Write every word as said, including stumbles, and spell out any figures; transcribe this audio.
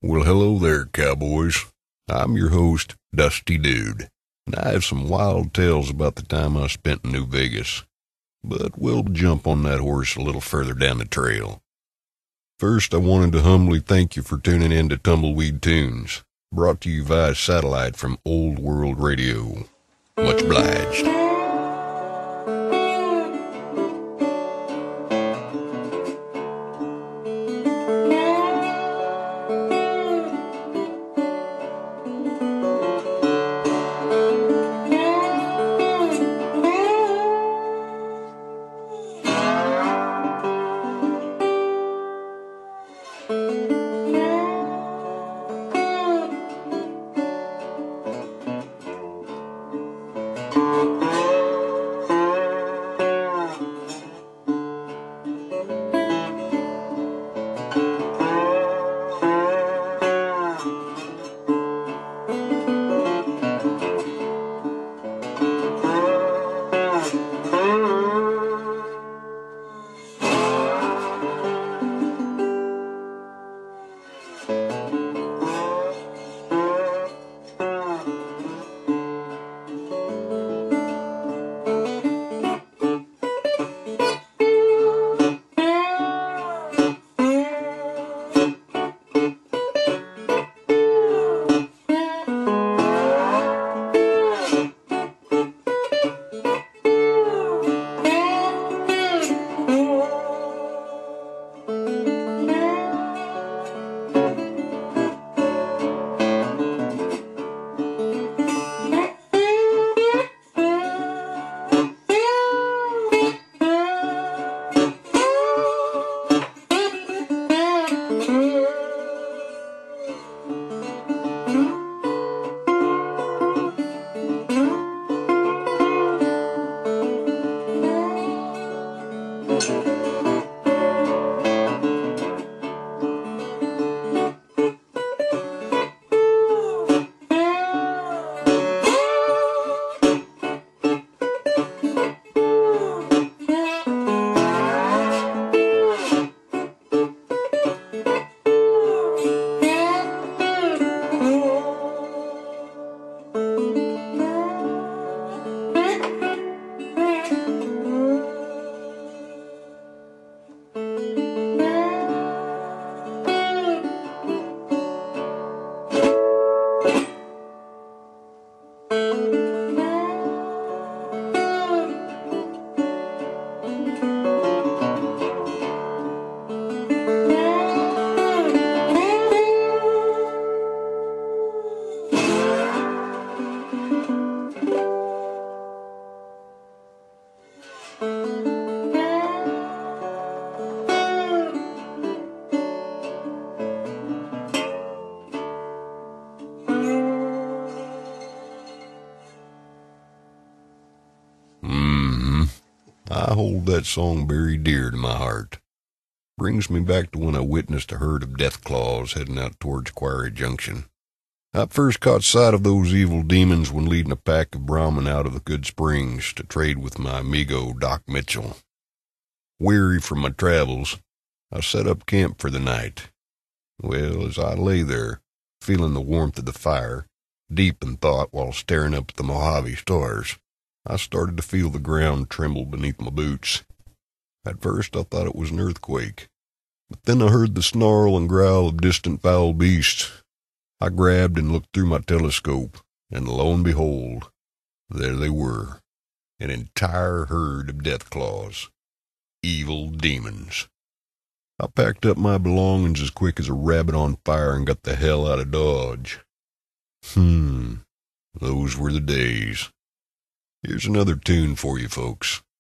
Well, hello there, cowboys. I'm your host, Dusty Dude, and I have some wild tales about the time I spent in New Vegas. But we'll jump on that horse a little further down the trail. First, I wanted to humbly thank you for tuning in to Tumbleweed Tunes, brought to you via satellite from Old World Radio. Much obliged. Mm-hmm. I hold that song very dear to my heart. Brings me back to when I witnessed a herd of death claws heading out towards Quarry Junction. I first caught sight of those evil demons when leading a pack of Brahmin out of the Good Springs to trade with my amigo Doc Mitchell. Weary from my travels, I set up camp for the night. Well, as I lay there, feeling the warmth of the fire, deep in thought while staring up at the Mojave stars, I started to feel the ground tremble beneath my boots. At first I thought it was an earthquake, but then I heard the snarl and growl of distant foul beasts. I grabbed and looked through my telescope, and lo and behold, there they were, an entire herd of death claws, evil demons. I packed up my belongings as quick as a rabbit on fire and got the hell out of Dodge. Hmm, those were the days. Here's another tune for you folks.